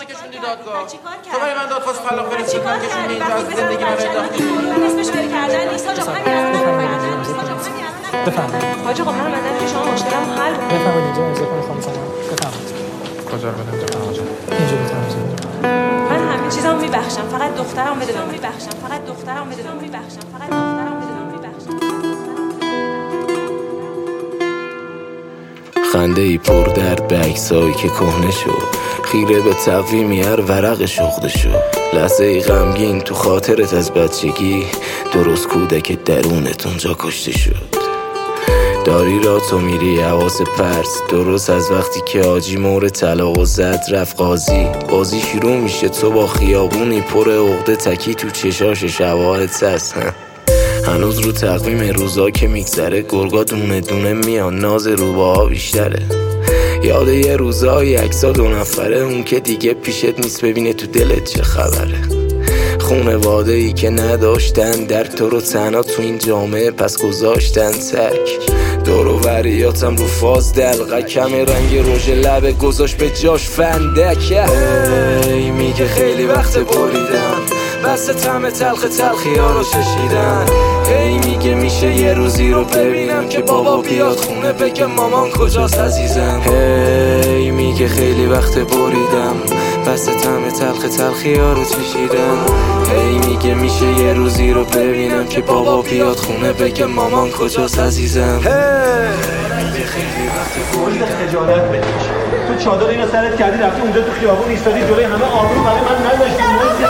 کشوندی دادگاه. تو برای من دادخواست طلاق فرستادی کشوندی اینجا از زندگی من انداختی. اسمش بری کردن نیست حاج آقا. بفرمایید. حاج آقا من اومدم که شما مشکلمو حل کنید. بفرمایید اینجا امضا کنید خانم سلام. بفرمایید. کجا رو بدم جناب حاج آقا؟ اینجا بفرمایید. من همه چیزامو میبخشم. فقط دخترم بده من میبخشم. فقط دخترم بده من میبخشم. فقط دخترم بده من میبخشم. خنده ای پر درد به عکسایی که کهنه شد، خیره به تقویمی هر ورق شغده شد، لحظه ای غمگین تو خاطرت از بچگی، درست کودک درونت اونجا کشته شد. داری را تو میری حواس پرس، درست از وقتی که آجی مور طلاق و زد رفت قاضی، بازی شروع میشه تو با خیابونی پر عقده تکی تو چشاش شواهد هست. هنوز رو تقویم روزا که میگذره گرگا دونه دونه میان، ناز روباها بیشتره. یاد یه روزای عکسا 2 نفره، اون که دیگه پیشت نیست ببینه تو دلت چه خبره. خونواده ای که نداشتن درک تو رو تنها تو این جامعه پس گذاشتن تک. دور و وریاتم رو فاز دلقه کم رنگ رژ لبه گذاشت به جاش فندک. ای میگه خیلی وقت بریدم بس طعم تلخی ها رو چشیدن. هی میگه میشه یه روزی رو ببینم که بابا بیاد خونه بگه مامان کجاست عزیزم. هی میگه خیلی وقت بریدم بس طعم تلخی ها رو چشیدن. هی میگه میشه یه روزی رو ببینم که بابا بیاد خونه بگه مامان کجاست عزیزم. میگه خیلی وقت بریدم خجالت بکش. تو چادر اینو سرت کردی رفتی اونجا تو خیابون ایستادی جلوی همه آبرو برای من نداشتی.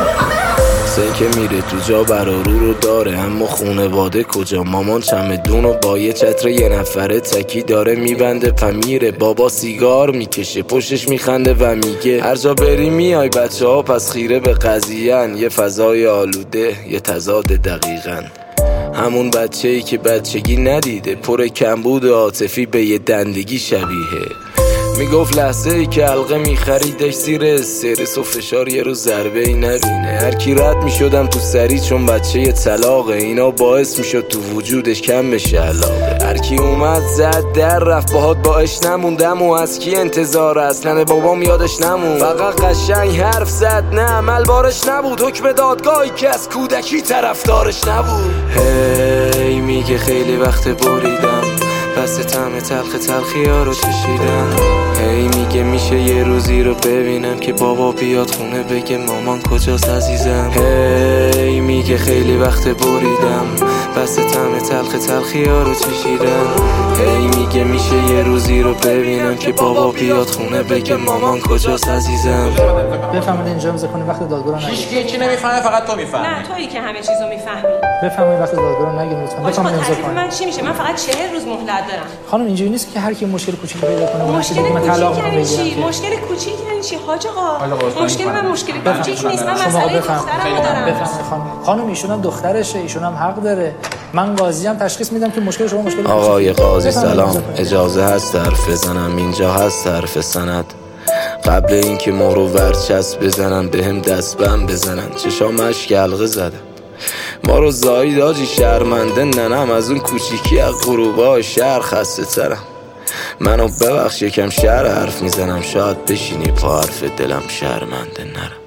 سن که میره تو جا برارو رو داره، اما خونواده کجا؟ مامان چمدون و با یه چتر یه نفره تکی داره میبنده پمیره. بابا سیگار میکشه پشتش میخنده و میگه هر جا بری میای بچه ها پس خیره به قضیه‌ان. یه فضای آلوده یه تضاد دقیقاً همون بچه‌ای که بچگی ندیده، پر کمبود عاطفی به یه دندگی شبیه. میگفت لحظه ای که حلقه میخریدش زیر استرس و فشار یه روز ضربه ای نبینه. هر کی رد میشدم تو سری چون بچه ی طلاقه، اینا باعث میشد تو وجودش کم بشه علاقه. هر کی اومد زد در رفت باهات باش نموندم و از کی انتظار اصلا بابام یادش نمون. فقط قشنگ حرف زد نه عمل بارش نبود، حکم دادگاهی که از کودکی طرفدارش نبود. هی میگه خیلی وقت بریدم بس طعم تلخی ها رو چشیدم. هی میگه میشه یه روزی رو ببینم که بابا بیاد خونه بگه مامان کجاست عزیزم. هی میگه خیلی وقت بریدم بس طعم تلخی ها رو چشیدم. هی میگه میشه یه روزی رو ببینم که بابا بیاد خونه بگه مامان کجاست عزیزم. بفرمایید اینجا امضا کنید وقت دادگاه رو نگید. هیچ نمیفهمه فقط تو میفهمی. نه تویی که همه چیزو میفهمی. بفرمایید وقت دادگاه رو نگید لطفا. بفرمایید امضا کنید. من چی میشه؟ من فقط 40 روز مهلت دارم. خانم اینجوری نیست که هر کی مشکل کوچیکی پیدا کنه مشکل کوچیک یعنی چی؟ مشکل کوچیک یعنی چی حاج آقا؟ مشکل من مشکل کوچیک نیست. من مسئله دخترم دارم. بفرمایید خانم ایشون هم دخترشه، ایشون هم حق داره. من قاضی هم تشخیص میدم که مشکل شما مشکل آقای قاضی سلام، اجازه هست حرف بزنم؟ اینجا هست حرف سند؟ قبل اینکه ما رو ورچسب بزنن بهم دست بم بزنن چشام اشک حلقه زدم. ما رو زایید آجی شرمنده ننم از اون کوچیکی از غروبای شهر خسته ترم. منو ببخش یکم شهر حرف میزنم، شاید بشینی پا حرف دلم شرمنده نرم.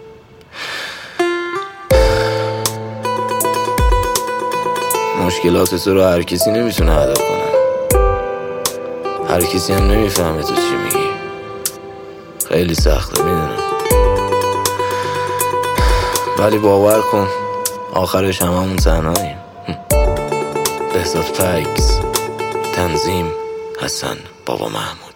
مشکلات تو رو هر کسی نمیتونه ادا کنه، هر کسی هم نمیفهمه تو چی میگی. خیلی سخته میدونم، ولی باور کن آخرش هممون تنهاییم. بهزاد فکس، تنظیم حسن بابا محمود.